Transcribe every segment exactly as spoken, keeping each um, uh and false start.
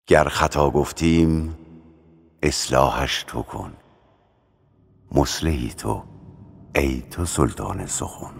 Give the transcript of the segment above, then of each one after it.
گر خطا گفتیم اصلاحش تو کن، مصلحی تو ای تو سلطان سخن.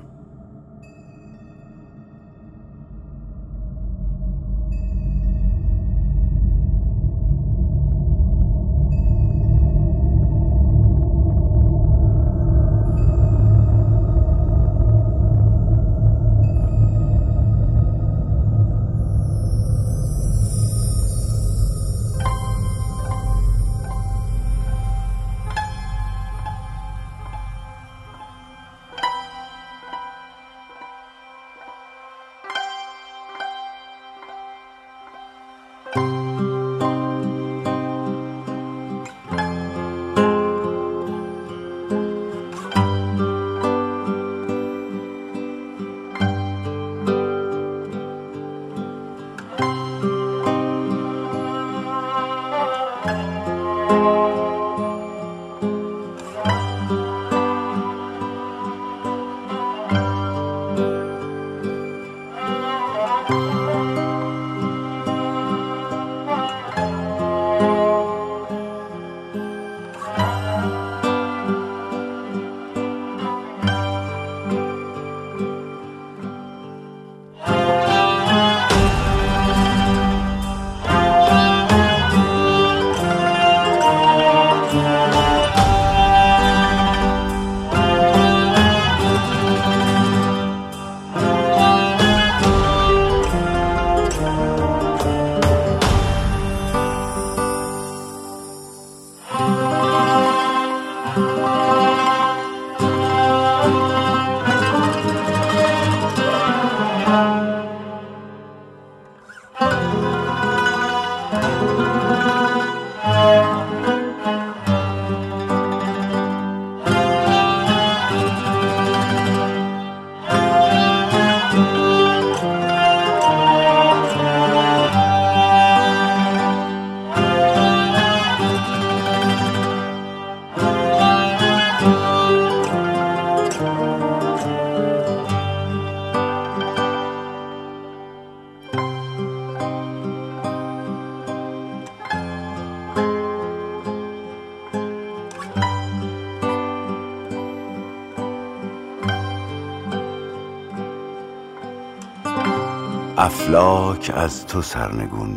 افلاک از تو سرنگون،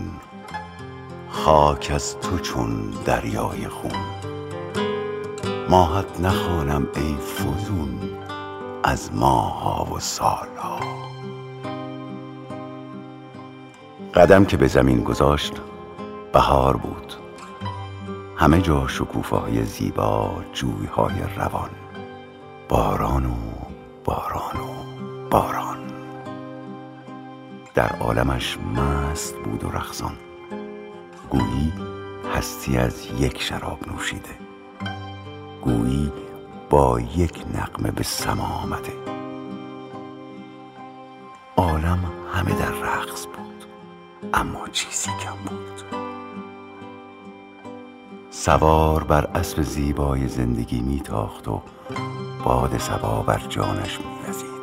خاک از تو چون دریای خون. ماهت نخوانم ای فزون از ماه‌ها و سال‌ها. قدم که به زمین گذاشت بهار بود، همه جا شکوفه‌های زیبا، جوی‌های روان، باران و باران و باران. در عالمش مست بود و رقصان، گویی هستی از یک شراب نوشیده، گویی با یک نغمه به سما آمده. عالم همه در رقص بود، اما چیزی کم بود. سوار بر اسب زیبای زندگی میتاخت و باد صبا بر جانش میوزید.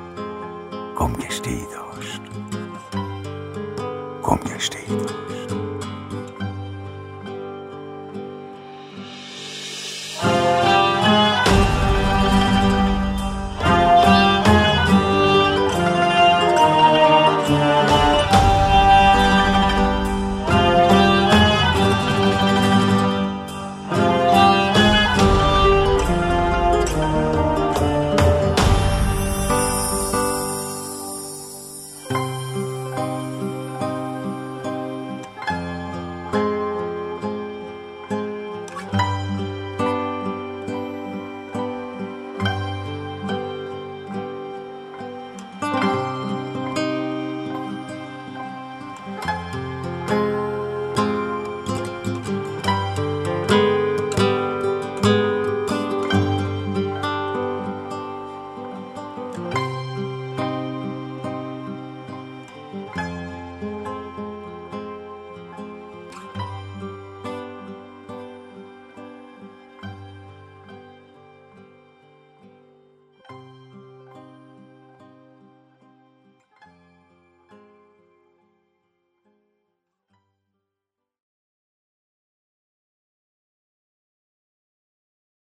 گمگشته ای داشت، گمگشته ای داشت.